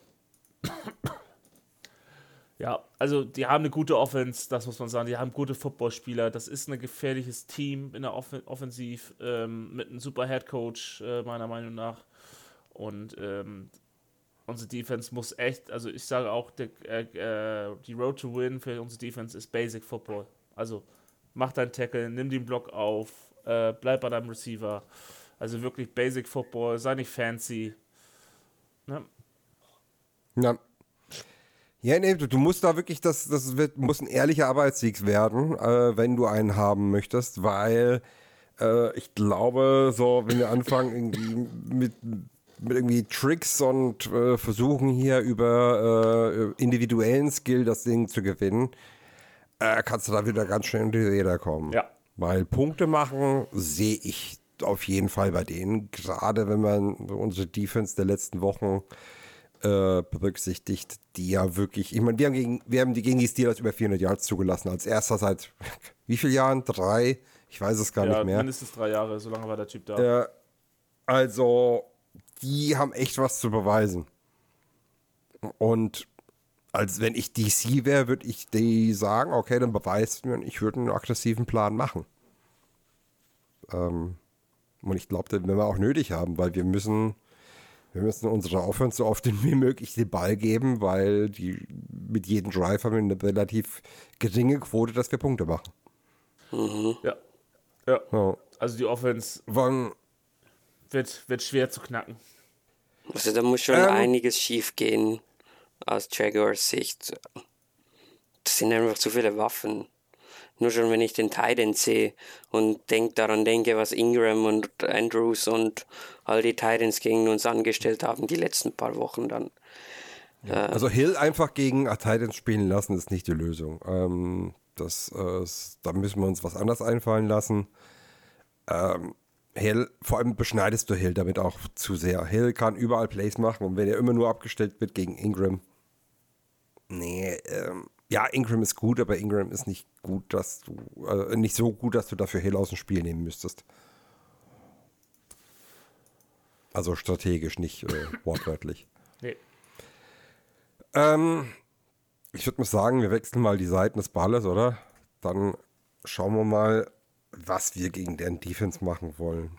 Ja, also die haben eine gute Offense, das muss man sagen. Die haben gute Footballspieler. Das ist ein gefährliches Team in der Offensiv mit einem super Headcoach, meiner Meinung nach. Und unsere Defense muss echt, also ich sage auch, die Road to Win für unsere Defense ist Basic Football. Also mach deinen Tackle, nimm den Block auf, bleib bei deinem Receiver. Also wirklich Basic Football, sei nicht fancy. Ne? Ja. Ja, nee, du musst da wirklich, muss ein ehrlicher Arbeitssieg werden, wenn du einen haben möchtest, weil ich glaube, so, wenn wir anfangen irgendwie mit irgendwie Tricks und versuchen hier über individuellen Skill das Ding zu gewinnen, kannst du da wieder ganz schnell in die Räder kommen. Ja. Weil Punkte machen sehe ich auf jeden Fall bei denen, gerade wenn man unsere Defense der letzten Wochen berücksichtigt, die ja wirklich, ich meine, wir haben die gegen die Steelers über 400 Yards zugelassen, als erster seit wie vielen Jahren? 3? Ich weiß es gar nicht mehr. Mindestens 3 Jahre, so lange war der Typ da. Also, die haben echt was zu beweisen. Und als wenn ich DC wäre, würde ich die sagen, okay, dann beweist mir, ich würde einen aggressiven Plan machen. Und ich glaube, den werden wir auch nötig haben, weil wir müssen unserer Offense so oft wie möglich den Ball geben, weil die mit jedem Drive haben wir eine relativ geringe Quote, dass wir Punkte machen. Mhm. Ja. Also die Offense wird schwer zu knacken. Also da muss schon einiges schief gehen aus Jaguars Sicht. Das sind einfach zu viele Waffen. Nur schon, wenn ich den Titan sehe und daran denke, was Ingram und Andrews und all die Titans gegen uns angestellt haben, die letzten paar Wochen dann. Also Hill einfach gegen Titans spielen lassen, ist nicht die Lösung. Da müssen wir uns was anderes einfallen lassen. Hill, vor allem beschneidest du Hill damit auch zu sehr. Hill kann überall Plays machen und wenn er immer nur abgestellt wird gegen Ingram, ja, Ingram ist gut, aber Ingram ist nicht gut, nicht so gut, dass du dafür Hill aus dem Spiel nehmen müsstest. Also strategisch, nicht wortwörtlich. Nee. Ich würde mal sagen, wir wechseln mal die Seiten des Balles, oder? Dann schauen wir mal, was wir gegen deren Defense machen wollen.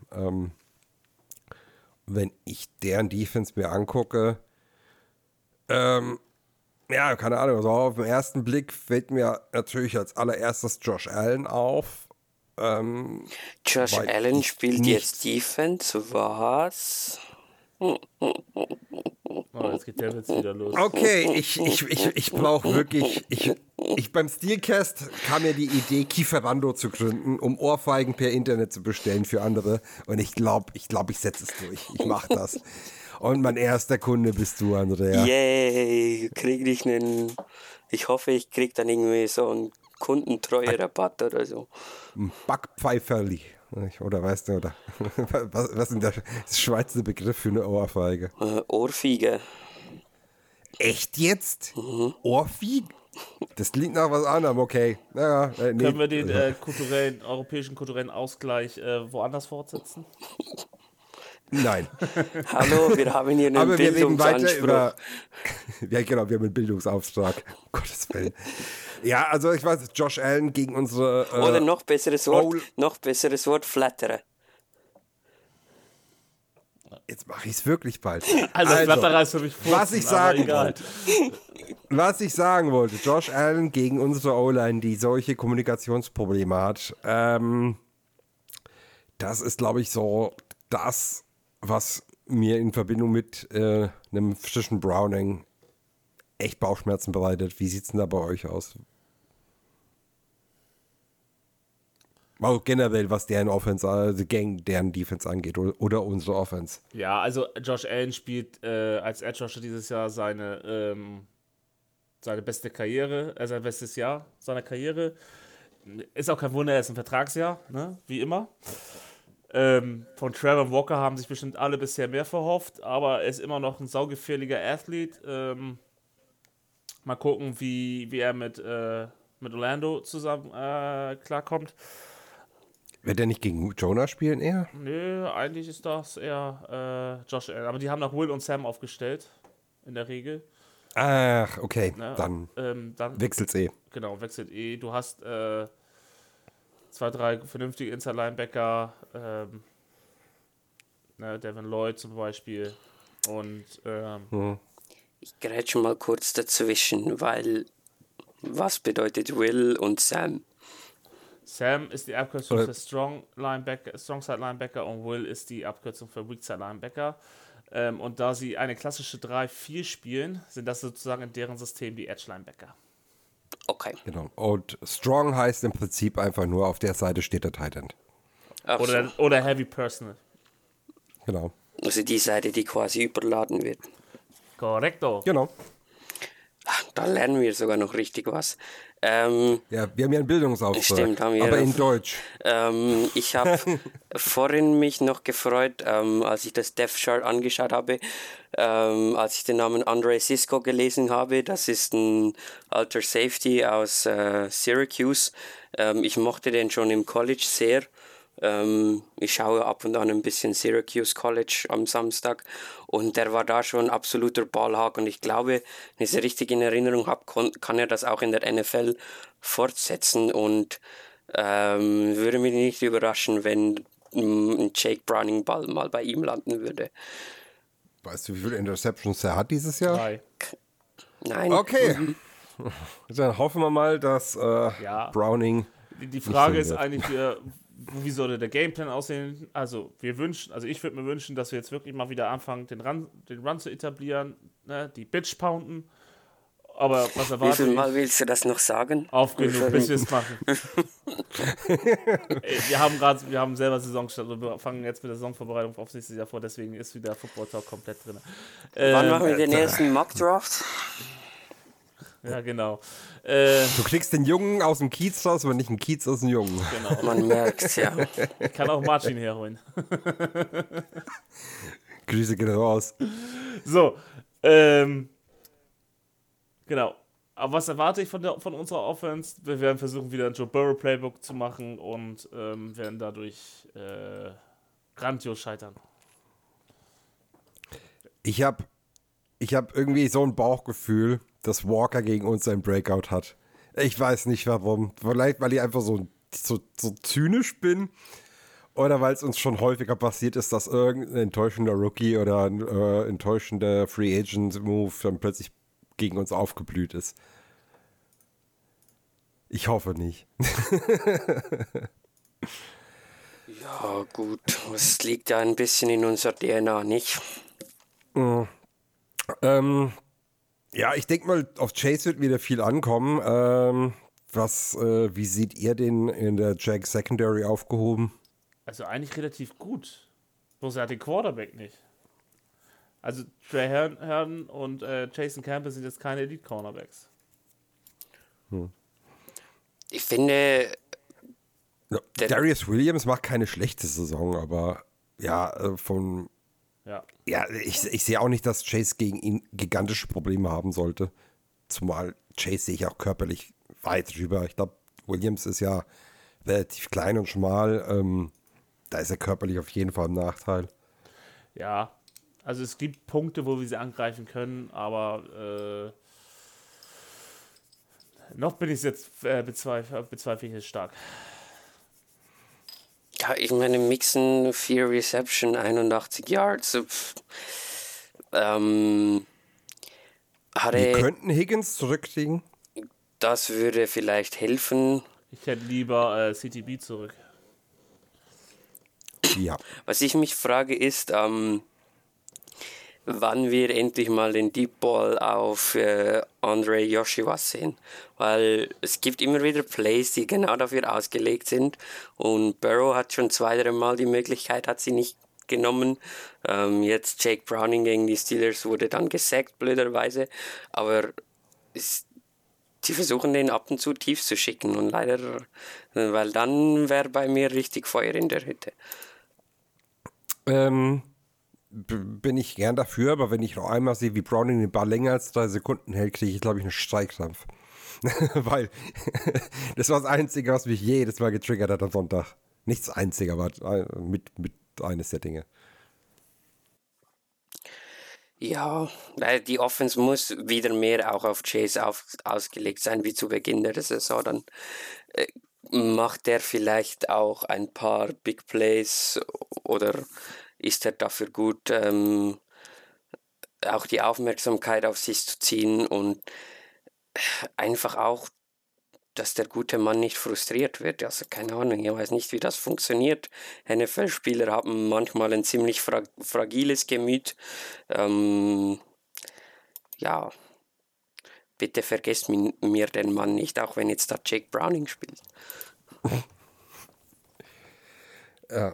Wenn ich deren Defense mir angucke, Ja, keine Ahnung. Also auf den ersten Blick fällt mir natürlich als allererstes Josh Allen auf. Josh weil Allen ich spielt nicht- jetzt Defense, was? Oh, jetzt geht der Witz wieder los. Okay, ich brauche wirklich, beim Steelcast kam mir die Idee, Kieferando zu gründen, um Ohrfeigen per Internet zu bestellen für andere. Und ich glaube, ich setze es durch. Ich mache das. Und mein erster Kunde bist du, Andrea. Yay, ich hoffe, ich krieg dann irgendwie so einen Kundentreue-Rabatt oder so. Backpfeiferli. Oder weißt du, oder was ist der Schweizer Begriff für eine Ohrfeige? Ohrfeige. Echt jetzt? Ohrfeige? Das klingt nach was anderem, okay. Ja, nee. Können wir den europäischen kulturellen Ausgleich woanders fortsetzen? Nein. Hallo, wir haben hier einen Aber wir reden weiter Bildungsanspruch. über. Ja, genau, wir haben einen Bildungsauftrag. Um Gottes Willen. Ja, also ich weiß, Josh Allen gegen unsere. Oder noch besseres Wort, flattere. Jetzt mache ich es wirklich bald. Also Flatterer ist für mich Furzen, was ich aber sagen egal. wollte. Was ich sagen wollte, Josh Allen gegen unsere O-Line, die solche Kommunikationsprobleme hat, das ist, glaube ich, so das, was mir in Verbindung mit einem frischen Browning echt Bauchschmerzen bereitet. Wie sieht es denn da bei euch aus? Auch generell, was deren Offense, also deren Defense angeht oder unsere Offense. Ja, also Josh Allen spielt als Edge Rusher dieses Jahr seine beste Karriere, sein bestes Jahr seiner Karriere. Ist auch kein Wunder, er ist ein Vertragsjahr, ne? Wie immer. Von Trevor Walker haben sich bestimmt alle bisher mehr verhofft, aber er ist immer noch ein saugefährlicher Athlet. Mal gucken, wie er mit Orlando zusammen klarkommt. Wird der nicht gegen Jonah spielen eher? Nö, eigentlich ist das eher Josh Allen. Aber die haben noch Will und Sam aufgestellt, in der Regel. Ach, okay, Ne? dann Dann wechselt's eh. genau, wechselt eh. Du hast 2, 3 vernünftige Inside-Linebacker, Devin Lloyd zum Beispiel. Und Ich grätsche mal kurz dazwischen, weil was bedeutet Will und Sam? Sam ist die Abkürzung für Strong Side Linebacker und Will ist die Abkürzung für Weak Side Linebacker. Und da sie eine klassische 3-4 spielen, sind das sozusagen in deren System die Edge Linebacker. Okay. Genau. Und Strong heißt im Prinzip einfach nur, auf der Seite steht der Tight End. Ach so. Oder Heavy Personal. Genau. Also die Seite, die quasi überladen wird. Korrekto. Genau. Da lernen wir sogar noch richtig was. Ja, wir haben ja einen Bildungsauftrag. Stimmt, haben wir. Aber in Deutsch. Ich habe vorhin mich noch gefreut, als ich das Depth Chart angeschaut habe, als ich den Namen Andre Cisco gelesen habe. Das ist ein alter Safety aus Syracuse. Ich mochte den schon im College sehr. Ich schaue ab und an ein bisschen Syracuse College am Samstag und der war da schon absoluter Ballhawk und ich glaube, wenn ich es richtig in Erinnerung habe, kann er das auch in der NFL fortsetzen und würde mich nicht überraschen, wenn ein Jake Browning Ball mal bei ihm landen würde. Weißt du, wie viele Interceptions er hat dieses Jahr? 3. Nein. Okay. Dann hoffen wir mal, dass Ja. Browning. Die Frage Nicht ist so wird. eigentlich, wie sollte der Gameplan aussehen? Also ich würde mir wünschen, dass wir jetzt wirklich mal wieder anfangen, den Run zu etablieren, ne? Die Bitch pounden. Aber was Wie erwarte viel ich? Mal willst du das noch sagen? Auf genug, bis wir es machen. Wir haben selber Saisonstart, wir fangen jetzt mit der Saisonvorbereitung aufs nächste Jahr vor, deswegen ist wieder Football Talk komplett drin. Wann machen wir den ersten Mock Draft? Ja, genau. Du kriegst den Jungen aus dem Kiez raus, aber nicht den Kiez aus dem Jungen. Genau. Man merkt's, ja. Ich kann auch Marcin herholen. Grüße gehen raus. So, genau. Aber was erwarte ich von unserer Offense? Wir werden versuchen, wieder ein Joe Burrow Playbook zu machen und werden dadurch grandios scheitern. Ich hab irgendwie so ein Bauchgefühl, dass Walker gegen uns ein Breakout hat. Ich weiß nicht warum. Vielleicht, weil ich einfach so zynisch bin. Oder weil es uns schon häufiger passiert ist, dass irgendein enttäuschender Rookie oder ein enttäuschender Free Agent Move dann plötzlich gegen uns aufgeblüht ist. Ich hoffe nicht. Ja, gut. Es liegt ja ein bisschen in unserer DNA, nicht? Ja, ich denke mal, auf Chase wird wieder viel ankommen. Wie seht ihr den in der Jag Secondary aufgehoben? Also eigentlich relativ gut. Bloß er hat den Quarterback nicht. Also Trey Herndon und Jason Campbell sind jetzt keine Elite-Cornerbacks. Ich finde, Ja, Darius Williams macht keine schlechte Saison, aber ja, ich sehe auch nicht, dass Chase gegen ihn gigantische Probleme haben sollte. Zumal Chase sehe ich auch körperlich weit drüber. Ich glaube, Williams ist ja relativ klein und schmal. Da ist er körperlich auf jeden Fall im Nachteil. Ja, also es gibt Punkte, wo wir sie angreifen können, aber noch bin ich jetzt bezweifle ich es stark. ja, ich meine, Mixon, 4 Reception, 81 Yards. Wir Hatte, könnten Higgins zurückkriegen. das würde vielleicht helfen. Ich hätte lieber CTB zurück. Ja. Was ich mich frage ist, wann wir endlich mal den Deep Ball auf Andre Joshua sehen. Weil es gibt immer wieder Plays, die genau dafür ausgelegt sind. Und Burrow hat schon 2-3 Mal die Möglichkeit, hat sie nicht genommen. Jetzt Jake Browning gegen die Steelers wurde dann gesackt, blöderweise. Aber sie versuchen den ab und zu tief zu schicken. Und leider, weil dann wäre bei mir richtig Feuer in der Hütte. Bin ich gern dafür, aber wenn ich noch einmal sehe, wie Browning den Ball länger als 3 Sekunden hält, kriege ich, glaube ich, einen Streikkrampf. Weil das war das Einzige, was mich jedes Mal getriggert hat am Sonntag. Nicht das Einzige, aber mit eines der Dinge. Ja, weil die Offense muss wieder mehr auch auf Chase ausgelegt sein, wie zu Beginn der Saison. Dann macht er vielleicht auch ein paar Big Plays oder ist er dafür gut, auch die Aufmerksamkeit auf sich zu ziehen und einfach auch, dass der gute Mann nicht frustriert wird. Also keine Ahnung, ich weiß nicht, wie das funktioniert. NFL-Spieler haben manchmal ein ziemlich fragiles Gemüt. Ja, bitte vergesst mir den Mann nicht, auch wenn jetzt da Jake Browning spielt. Ja.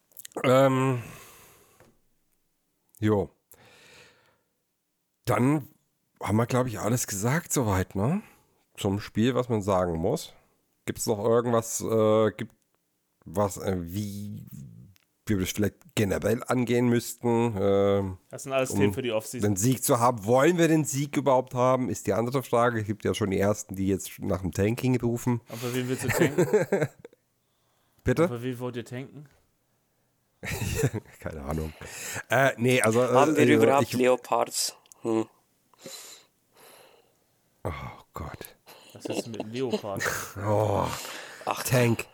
Jo. Dann haben wir, glaube ich, alles gesagt soweit, ne? Zum Spiel, was man sagen muss. Gibt es noch irgendwas, wie wir das vielleicht generell angehen müssten? Das sind alles Themen für die Offseason. Den Sieg zu haben. Wollen wir den Sieg überhaupt haben, ist die andere Frage. Es gibt ja schon die Ersten, die jetzt nach dem Tanking rufen. Aber wen willst du tanken? Bitte? Aber wen wollt ihr tanken? Keine Ahnung. Nee, also... Haben wir überhaupt Leopards? Oh Gott. Was ist mit dem Leopard? Oh, Tank.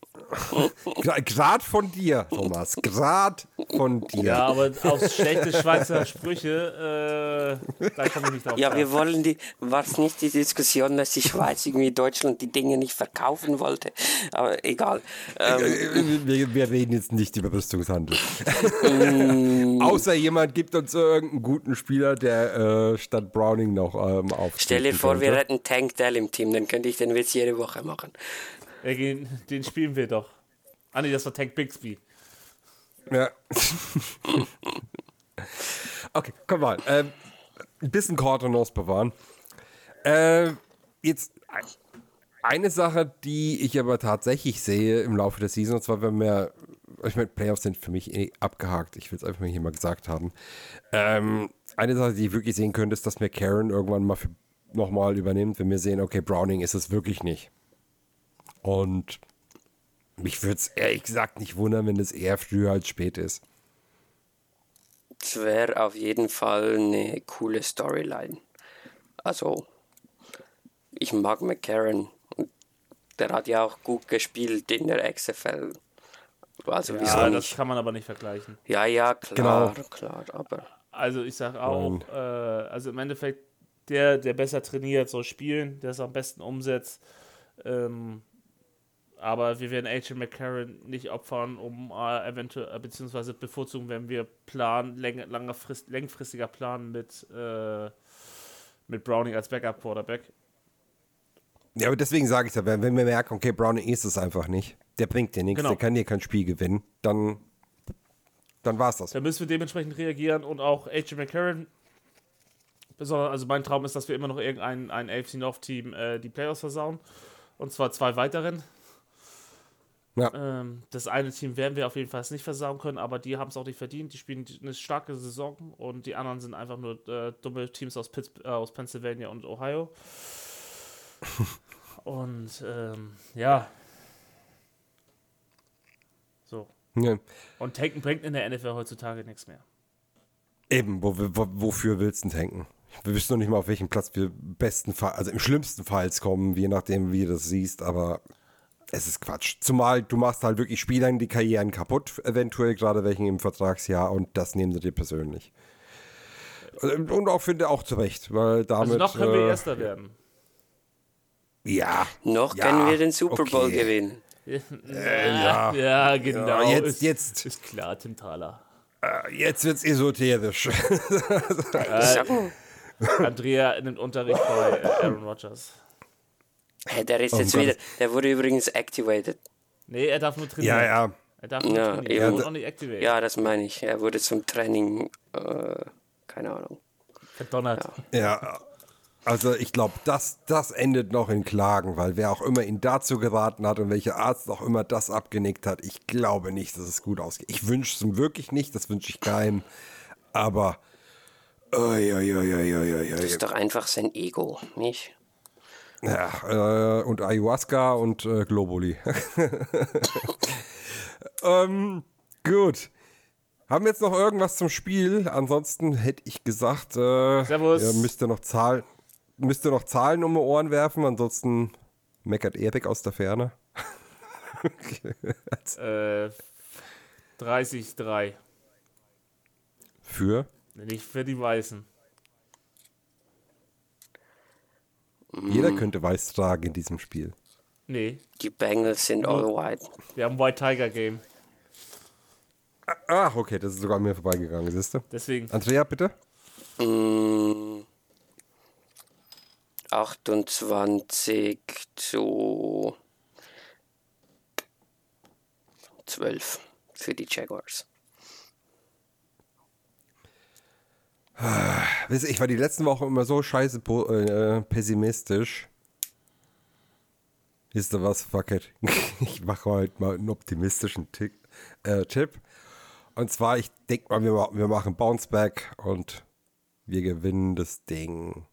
Grad von dir, Thomas. Grad von dir. Ja, aber auf schlechte Schweizer Sprüche, da komme ich nicht drauf. Ja, war es nicht die Diskussion, dass die Schweiz irgendwie Deutschland die Dinge nicht verkaufen wollte? Aber egal. Wir reden jetzt nicht über Rüstungshandel. Außer jemand gibt uns irgendeinen guten Spieler, der statt Browning noch auf. Stell dir vor, wir hätten Tank Dell im Team, dann könnte ich den Witz jede Woche machen. Den spielen wir doch. Ah nee, das war Tank Bixby. Ja. Okay, komm mal. Ein bisschen Kortenos bewahren. Jetzt eine Sache, die ich aber tatsächlich sehe im Laufe der Season, und zwar, ich meine, Playoffs sind für mich abgehakt. Ich will es einfach mal hier mal gesagt haben. Eine Sache, die ich wirklich sehen könnte, ist, dass McCarron irgendwann mal nochmal übernimmt, wenn wir sehen, okay, Browning ist es wirklich nicht. Und mich würde es ehrlich gesagt nicht wundern, wenn es eher früher als spät ist. Das wäre auf jeden Fall eine coole Storyline. Also, ich mag McCarron. Der hat ja auch gut gespielt in der XFL. Also, wieso Ja, nicht? das kann man aber nicht vergleichen. Ja, klar, Genau. klar, aber... Also ich sage auch, also im Endeffekt, der besser trainiert, soll spielen, der es am besten umsetzt. Aber wir werden AJ McCarron nicht opfern, um eventuell, beziehungsweise bevorzugen, wenn wir längfristiger planen mit Browning als Backup-Quarterback. Ja, aber deswegen sage ich ja, wenn wir merken, okay, Browning ist es einfach nicht, der bringt dir nichts, Genau. Der kann dir kein Spiel gewinnen, dann war es das. Da müssen wir dementsprechend reagieren und auch AJ McCarron, also mein Traum ist, dass wir immer noch ein AFC North-Team die Playoffs versauen. Und zwar 2 weiteren. Ja. Das eine Team werden wir auf jeden Fall nicht versauen können, aber die haben es auch nicht verdient. Die spielen eine starke Saison und die anderen sind einfach nur dumme Teams aus Pennsylvania und Ohio. Und ja. So. Ja. Und tanken bringt in der NFL heutzutage nichts mehr. Eben, wofür willst du tanken? Wir wissen noch nicht mal, auf welchen Platz wir also im schlimmsten Fall kommen, je nachdem, wie du das siehst, aber es ist Quatsch. Zumal du machst halt wirklich Spielern die Karrieren kaputt, eventuell, gerade welchen im Vertragsjahr, und das nehmen sie dir persönlich. Und auch, finde auch zu Recht, weil damit... Also noch können wir Erster werden. Ja. Noch können wir den Super Bowl gewinnen. Ja. Ja, genau. Ja, jetzt. Ist klar, Tim Thaler. Jetzt wird's esoterisch. Andrea nimmt Unterricht bei Aaron Rodgers. Hey, der ist jetzt wieder. Der wurde übrigens activated. Nee, er darf nur trainieren. Ja. Er darf nur trainieren. eben. Er wurde auch nicht activated. Ja, das meine ich. Er wurde zum Training, keine Ahnung. Verdonnert. Ja, also ich glaube, das endet noch in Klagen, weil wer auch immer ihn dazu geraten hat und welcher Arzt auch immer das abgenickt hat, ich glaube nicht, dass es gut ausgeht. Ich wünsche es ihm wirklich nicht, das wünsche ich keinem, aber Das ist doch einfach sein Ego, nicht? ja, und Ayahuasca und Globuli. Gut. Haben wir jetzt noch irgendwas zum Spiel? Ansonsten hätte ich gesagt, Servus. ihr müsst ihr noch Zahlen um die Ohren werfen, ansonsten meckert Erik aus der Ferne. 30-3. Für? Nicht für die Weißen. Jeder könnte weiß tragen in diesem Spiel. Nee, Die Bengals sind all white. wir haben White Tiger Game. Ach, okay, das ist sogar an mir vorbeigegangen, siehst du? Deswegen. Andrea, bitte? 28-12 für die Jaguars. Wisst ihr, ich war die letzten Wochen immer so scheiße pessimistisch. Wisst ihr was? Fuck it. Ich mache heute mal einen optimistischen Tipp. Und zwar, ich denke mal, wir machen Bounceback und wir gewinnen das Ding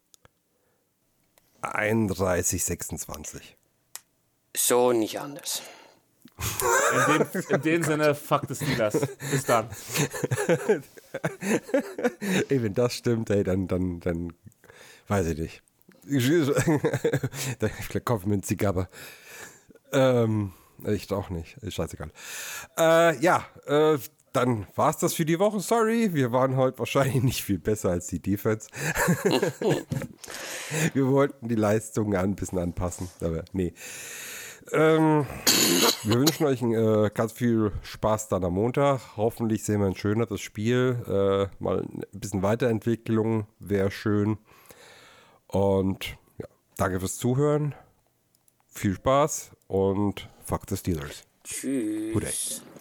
31-26. So nicht anders. In dem Sinne, fuck the Steelers. Bis dann. Ey, wenn das stimmt, ey, dann weiß ich nicht. Vielleicht kaufe ich mir einen Zigarre. Ich doch nicht. Ist scheißegal. Dann war es das für die Woche. Sorry, wir waren heute wahrscheinlich nicht viel besser als die Defense. Wir wollten die Leistungen ein bisschen anpassen, aber nee. Wir wünschen euch ganz viel Spaß dann am Montag. Hoffentlich sehen wir ein schöneres Spiel. Mal ein bisschen Weiterentwicklung wäre schön. Und ja, danke fürs Zuhören. Viel Spaß und fuck the Steelers. Tschüss. Good day.